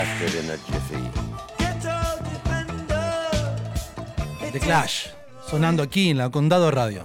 The Clash, sonando aquí en la Condado Radio.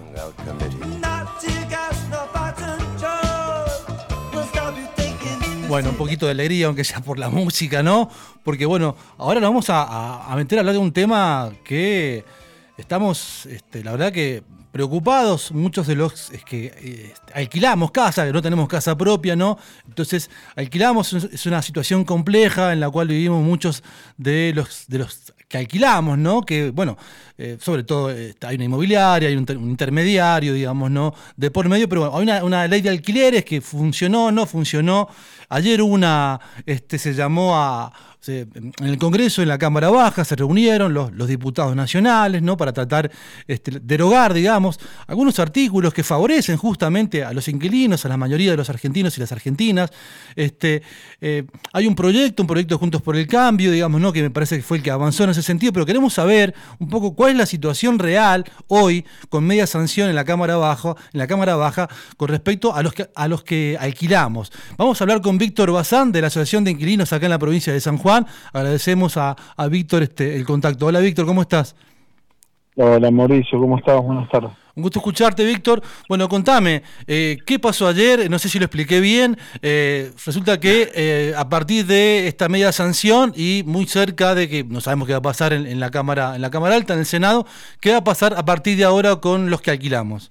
Bueno, un poquito de alegría, aunque sea por la música, ¿no? Porque bueno, ahora nos vamos a meter a hablar de un tema que estamos, la verdad que preocupados, muchos de los que alquilamos casa, que no tenemos casa propia, ¿no? Entonces, alquilamos, es una situación compleja en la cual vivimos muchos de los que alquilamos, ¿no? Que, bueno, sobre todo hay una inmobiliaria, hay un intermediario, digamos, ¿no? De por medio, pero bueno, hay una ley de alquileres que funcionó, no funcionó. Ayer se llamó en el Congreso, en la Cámara Baja, se reunieron los diputados nacionales, ¿no? Para tratar derogar, digamos, algunos artículos que favorecen justamente a los inquilinos, a la mayoría de los argentinos y las argentinas. Hay un proyecto Juntos por el Cambio, digamos, ¿no? Que me parece que fue el que avanzó en ese sentido, pero queremos saber un poco cuál es la situación real hoy, con media sanción en la Cámara Baja, con respecto a los que alquilamos. Vamos a hablar con Víctor Bazán, de la Asociación de Inquilinos acá en la provincia de San Juan. Agradecemos a Víctor el contacto. Hola, Víctor, ¿cómo estás? Hola, Mauricio, ¿cómo estás? Buenas tardes. Un gusto escucharte, Víctor. Bueno, contame, ¿qué pasó ayer? No sé si lo expliqué bien. Resulta que a partir de esta media sanción y muy cerca de que no sabemos qué va a pasar en la Cámara Alta, en el Senado, ¿qué va a pasar a partir de ahora con los que alquilamos?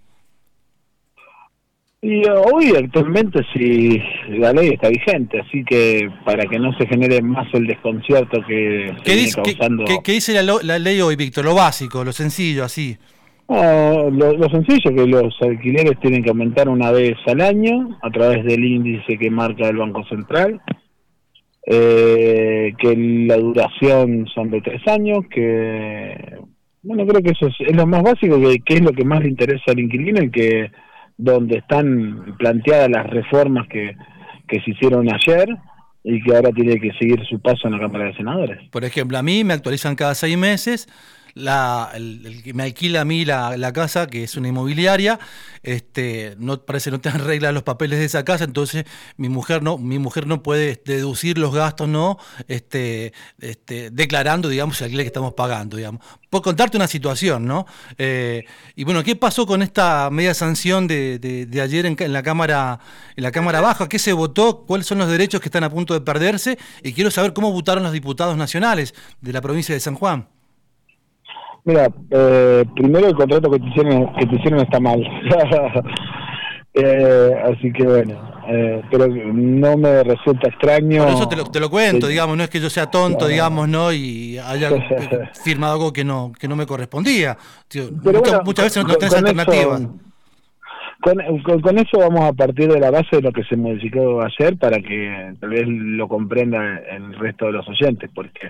Y hoy actualmente sí la ley está vigente, así que para que no se genere más el desconcierto que ¿Qué viene causando... ¿Qué dice la ley hoy, Víctor? Lo básico, lo sencillo, así. Lo sencillo es que los alquileres tienen que aumentar una vez al año a través del índice que marca el Banco Central, que la duración son de 3 años, que bueno, creo que eso es lo más básico, que es lo que más le interesa al inquilino y que donde están planteadas las reformas que se hicieron ayer y que ahora tiene que seguir su paso en la Cámara de Senadores. Por ejemplo, a mí me actualizan cada 6 meses. El que me alquila a mí la casa, que es una inmobiliaria, parece no tener regla los papeles de esa casa, entonces mi mujer no puede deducir los gastos, ¿no? Declarando, digamos, el alquiler que estamos pagando, digamos. Por contarte una situación, ¿no? Y bueno, ¿qué pasó con esta media sanción de ayer en la Cámara Baja? ¿Qué se votó? ¿Cuáles son los derechos que están a punto de perderse? Y quiero saber cómo votaron los diputados nacionales de la provincia de San Juan. Mira, primero el contrato que te hicieron está mal. Así que bueno, pero no me resulta extraño. Por eso te lo cuento, digamos, no es que yo sea tonto, digamos, ¿no? Y haya firmado algo que no me correspondía. Tío, muchas veces no tenés alternativas. Con eso vamos a partir de la base de lo que se modificó ayer para que tal vez lo comprenda el resto de los oyentes, porque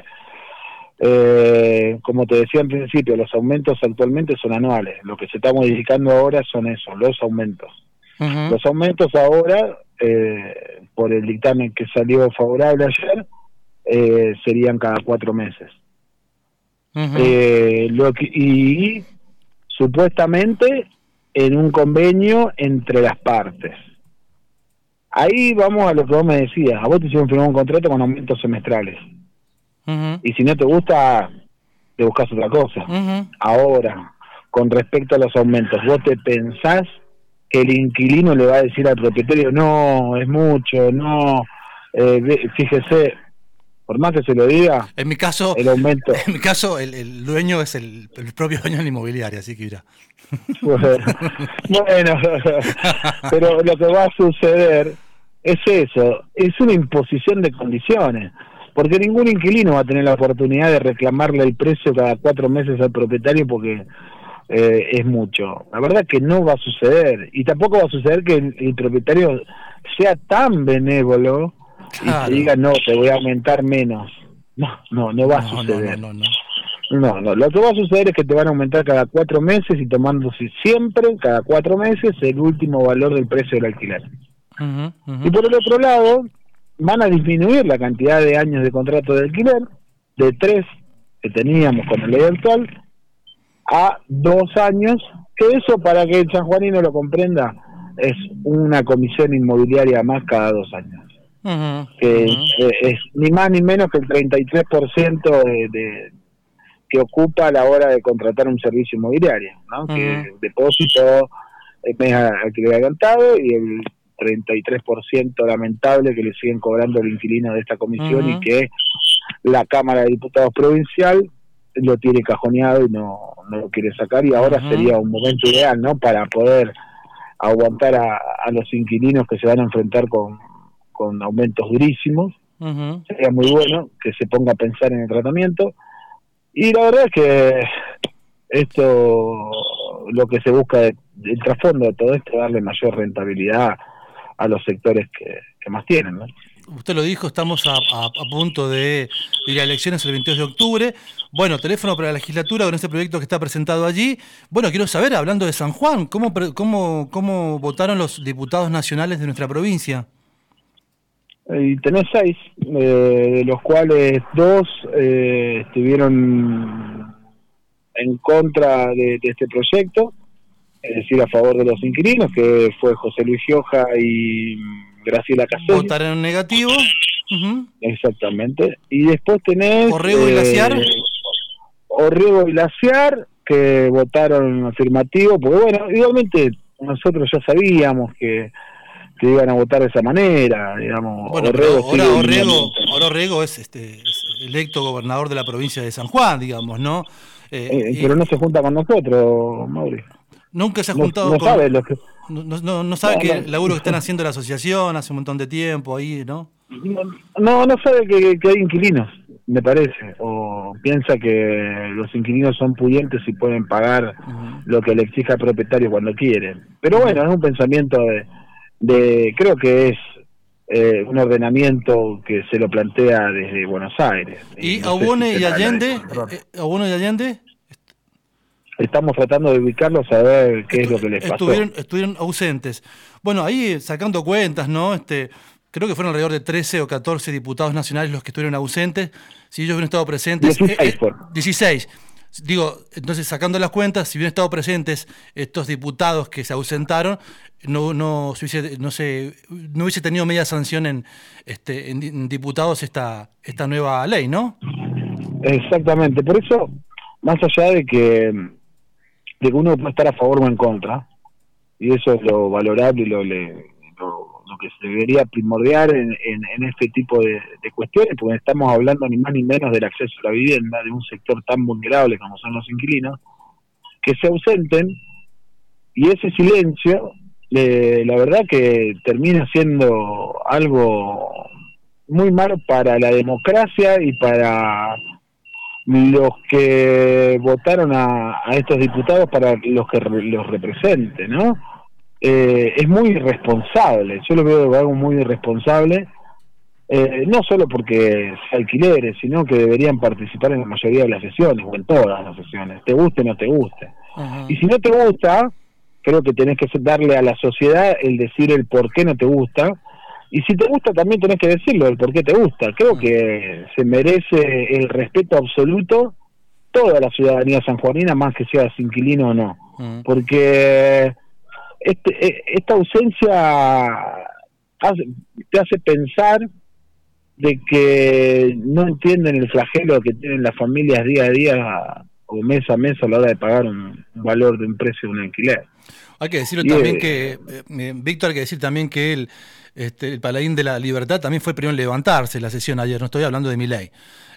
como te decía en principio, los aumentos actualmente son anuales. Lo que se está modificando ahora son los aumentos. Uh-huh. Los aumentos ahora, por el dictamen que salió favorable ayer, serían cada 4 meses. Uh-huh. Y supuestamente en un convenio entre las partes. Ahí vamos a lo que vos me decías. A vos te hicieron firmar un contrato con aumentos semestrales. Uh-huh. Y si no te gusta, te buscas otra cosa. Uh-huh. Ahora, con respecto a los aumentos, ¿vos te pensás que el inquilino le va a decir al propietario, no, es mucho, no, fíjese, por más que se lo diga, en mi caso, el dueño es el propio dueño de la inmobiliaria, así que mira. Bueno, pero lo que va a suceder es eso, es una imposición de condiciones. Porque ningún inquilino va a tener la oportunidad de reclamarle el precio cada 4 meses al propietario porque es mucho. La verdad que no va a suceder. Y tampoco va a suceder que el propietario sea tan benévolo y te diga, no, te voy a aumentar menos. No va a suceder. No, lo que va a suceder es que te van a aumentar cada 4 meses y tomándose siempre, cada 4 meses, el último valor del precio del alquiler. Uh-huh, uh-huh. Y por el otro lado, van a disminuir la cantidad de años de contrato de alquiler de 3 que teníamos con la ley actual a 2 años, que eso, para que el sanjuanino lo comprenda, es una comisión inmobiliaria más cada 2 años. que es ni más ni menos que el 33% que ocupa a la hora de contratar un servicio inmobiliario, ¿no? Que el depósito mes alquiler adelantado y el 33% lamentable que le siguen cobrando el inquilino de esta comisión y que la Cámara de Diputados provincial lo tiene cajoneado y no lo quiere sacar, y ahora sería un momento ideal, ¿no?, para poder aguantar a los inquilinos que se van a enfrentar con aumentos durísimos. Sería muy bueno que se ponga a pensar en el tratamiento, y la verdad es que esto, lo que se busca, el trasfondo de todo esto, es darle mayor rentabilidad a los sectores que más tienen, ¿no? Usted lo dijo, estamos a punto de ir a elecciones el 22 de octubre. Bueno, teléfono para la legislatura con este proyecto que está presentado allí. Bueno, quiero saber, hablando de San Juan, ¿cómo votaron los diputados nacionales de nuestra provincia? Y tenés 6, de los cuales 2 estuvieron en contra de este proyecto, es decir, a favor de los inquilinos, que fue José Luis Gioja y Graciela Caselli. ¿Votaron en negativo? Exactamente. Y después tenés Orrego y Laciar. Orrego y Laciar, que votaron afirmativo, porque bueno, igualmente nosotros ya sabíamos que iban a votar de esa manera, digamos. Bueno, ahora Orrego es electo gobernador de la provincia de San Juan, digamos, ¿no? Pero no se junta con nosotros, Mauri. Nunca se ha juntado no con... Sabe lo que... No sabe que el laburo que están haciendo la asociación hace un montón de tiempo ahí, ¿no? No sabe que hay inquilinos, me parece, o piensa que los inquilinos son pudientes y pueden pagar lo que le exija el propietario cuando quieren. Pero bueno, es un pensamiento creo que es un ordenamiento que se lo plantea desde Buenos Aires. ¿Y Aubone y Allende? ¿Aubone y Allende? Estamos tratando de ubicarlos a ver qué es lo que les pasó. Estuvieron ausentes. Bueno, ahí sacando cuentas, ¿no? Creo que fueron alrededor de 13 o 14 diputados nacionales los que estuvieron ausentes. Si ellos hubieran estado presentes... 16. Digo, entonces sacando las cuentas, si hubieran estado presentes estos diputados que se ausentaron, no hubiese tenido media sanción en diputados esta nueva ley, ¿no? Exactamente. Por eso, más allá de que uno puede estar a favor o en contra, y eso es lo valorable y lo que se debería primordiar en este tipo de cuestiones, porque estamos hablando ni más ni menos del acceso a la vivienda de un sector tan vulnerable como son los inquilinos, que se ausenten, y ese silencio, la verdad que termina siendo algo muy malo para la democracia y para los que votaron a estos diputados, para los que los representen, ¿no? Es muy irresponsable, yo lo veo como algo muy irresponsable, no solo porque sea alquileres, sino que deberían participar en la mayoría de las sesiones, o en todas las sesiones, te guste o no te guste. Y si no te gusta, creo que tenés que darle a la sociedad el decir el por qué no te gusta, y si te gusta también tenés que decirlo, el por qué te gusta. Creo que se merece el respeto absoluto toda la ciudadanía sanjuanina, más que seas inquilino o no, porque esta ausencia te hace pensar de que no entienden el flagelo que tienen las familias día a día o mes a mes a la hora de pagar un valor de un precio de un alquiler. Hay que decirlo también que, Víctor, hay que decir también que el paladín de la libertad también fue el primero en levantarse en la sesión ayer, no estoy hablando de Milei.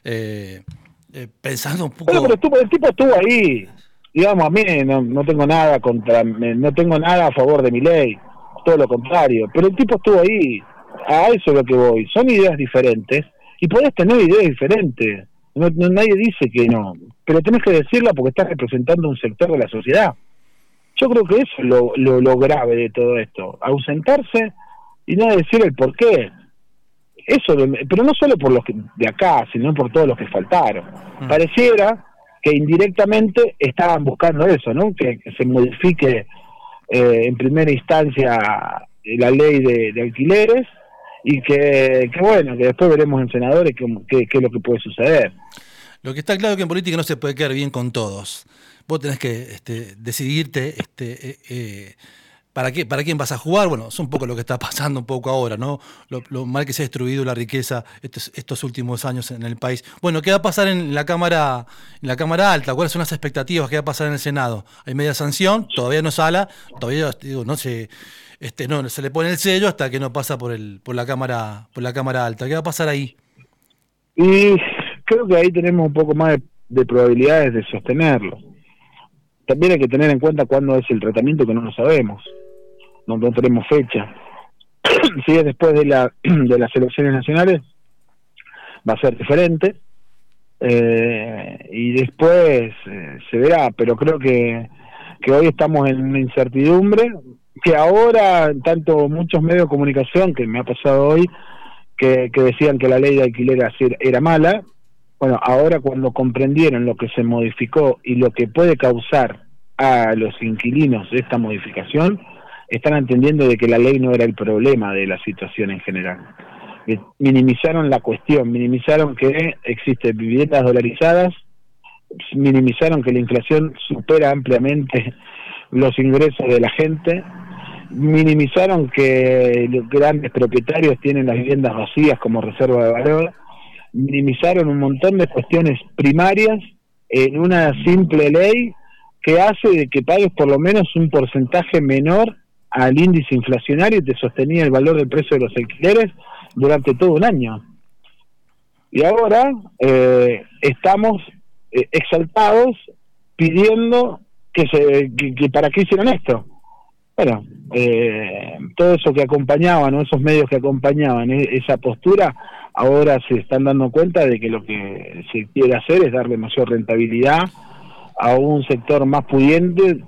Pensando un poco... Pero el tipo estuvo ahí, digamos, a mí no tengo nada no tengo nada a favor de Milei, todo lo contrario, pero el tipo estuvo ahí, a eso es lo que voy, son ideas diferentes, y podés tener ideas diferentes, nadie dice que no, pero tenés que decirla porque estás representando un sector de la sociedad. Yo creo que eso es lo grave de todo esto, ausentarse y no decir el por qué. Eso, pero no solo por los de acá, sino por todos los que faltaron. Pareciera que indirectamente estaban buscando eso, ¿no? Que se modifique en primera instancia la ley de alquileres, y que bueno, que después veremos en senadores qué es lo que puede suceder. Lo que está claro es que en política no se puede quedar bien con todos. Vos tenés que decidirte ¿para quién vas a jugar? Bueno, es un poco lo que está pasando un poco ahora, ¿no? Lo mal que se ha destruido la riqueza estos últimos años en el país. Bueno, ¿qué va a pasar en la Cámara Alta? ¿Cuáles son las expectativas? ¿Qué va a pasar en el Senado? Hay media sanción, todavía no sala, todavía no se le pone el sello hasta que no pasa por la Cámara Alta. ¿Qué va a pasar ahí? Y creo que ahí tenemos un poco más de probabilidades de sostenerlo. También hay que tener en cuenta cuándo es el tratamiento, que no lo sabemos, no tenemos fecha. Si es después de las elecciones nacionales, va a ser diferente, y después se verá, pero creo que hoy estamos en una incertidumbre, que ahora, tanto muchos medios de comunicación, que me ha pasado hoy, que decían que la ley de alquiler era mala. Bueno, ahora cuando comprendieron lo que se modificó y lo que puede causar a los inquilinos esta modificación, están entendiendo de que la ley no era el problema de la situación en general. Minimizaron la cuestión, minimizaron que existen viviendas dolarizadas, minimizaron que la inflación supera ampliamente los ingresos de la gente, minimizaron que los grandes propietarios tienen las viviendas vacías como reserva de valor, minimizaron un montón de cuestiones primarias en una simple ley que hace de que pagues por lo menos un porcentaje menor al índice inflacionario y te sostenía el valor del precio de los alquileres durante todo un año. Y ahora estamos exaltados pidiendo que para qué hicieron esto. Bueno, todo eso que acompañaban, o esos medios que acompañaban esa postura, ahora se están dando cuenta de que lo que se quiere hacer es darle mayor rentabilidad a un sector más pudiente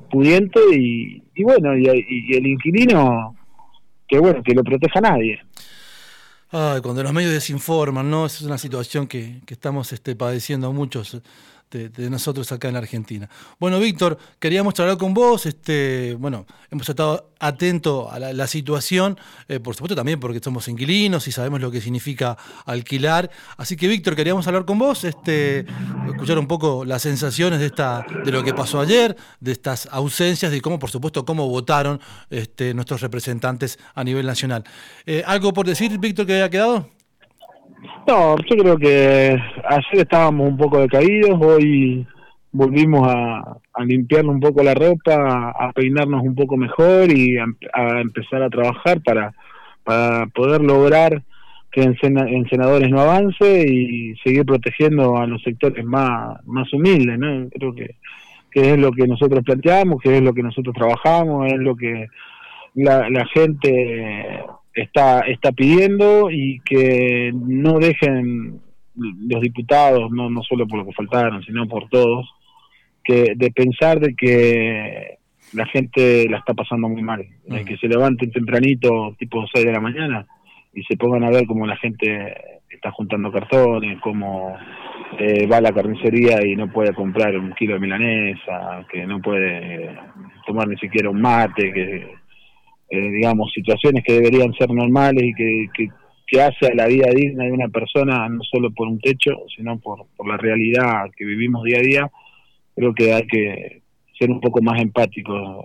y bueno, y el inquilino, que bueno, que lo proteja a nadie. Ay, cuando los medios desinforman, ¿no? Esa es una situación que estamos padeciendo muchos de nosotros acá en la Argentina. Bueno, Víctor, queríamos charlar con vos. Bueno, hemos estado atentos a la situación, por supuesto también porque somos inquilinos y sabemos lo que significa alquilar. Así que, Víctor, queríamos hablar con vos, escuchar un poco las sensaciones de lo que pasó ayer, de estas ausencias, de cómo, por supuesto, cómo votaron nuestros representantes a nivel nacional. ¿Algo por decir, Víctor, que haya quedado? No, yo creo que ayer estábamos un poco decaídos, hoy volvimos a limpiarnos un poco la ropa, a peinarnos un poco mejor y a empezar a trabajar para poder lograr que en senadores no avance y seguir protegiendo a los sectores más humildes, ¿no? Creo que es lo que nosotros planteamos, que es lo que nosotros trabajamos, es lo que la gente está pidiendo, y que no dejen los diputados, no solo por lo que faltaron, sino por todos, que de pensar de que la gente la está pasando muy mal, que se levanten tempranito, tipo 6 de la mañana, y se pongan a ver cómo la gente está juntando cartones, cómo va a la carnicería y no puede comprar un kilo de milanesa, que no puede tomar ni siquiera un mate, que digamos, situaciones que deberían ser normales y que hace a la vida digna de una persona, no solo por un techo, sino por la realidad que vivimos día a día. Creo que hay que ser un poco más empáticos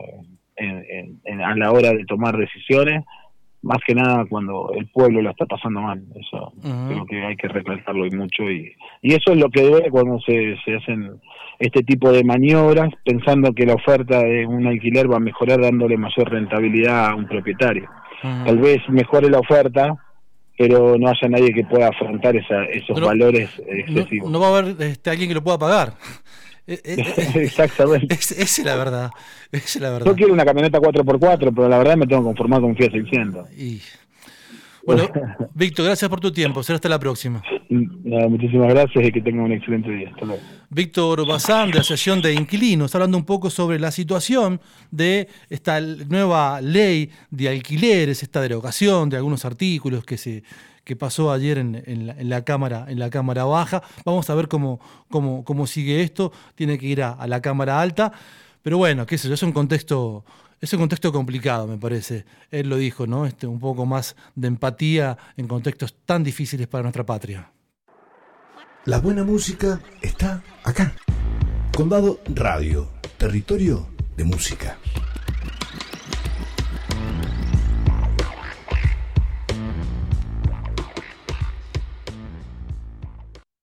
a la hora de tomar decisiones, más que nada cuando el pueblo lo está pasando mal. Eso creo que hay que recalcarlo y mucho, y eso es lo que duele cuando se hacen este tipo de maniobras, pensando que la oferta de un alquiler va a mejorar dándole mayor rentabilidad a un propietario. Tal vez mejore la oferta, pero no haya nadie que pueda afrontar esos valores excesivos. No va a haber alguien que lo pueda pagar. Exactamente. Esa es la verdad. Yo quiero una camioneta 4x4, pero la verdad me tengo que conformar con un Fiat 600. Bueno, Víctor, gracias por tu tiempo. Será hasta la próxima. Muchísimas gracias y que tengan un excelente día. Hasta luego. Víctor Bazán, de Asociación de Inquilinos, hablando un poco sobre la situación de esta nueva ley de alquileres, esta derogación de algunos artículos que pasó ayer en la Cámara Baja. Vamos a ver cómo sigue esto. Tiene que ir a la Cámara Alta. Pero bueno, qué sé yo, es un contexto complicado, me parece. Él lo dijo, ¿no? Un poco más de empatía en contextos tan difíciles para nuestra patria. La buena música está acá. Condado Radio, territorio de música.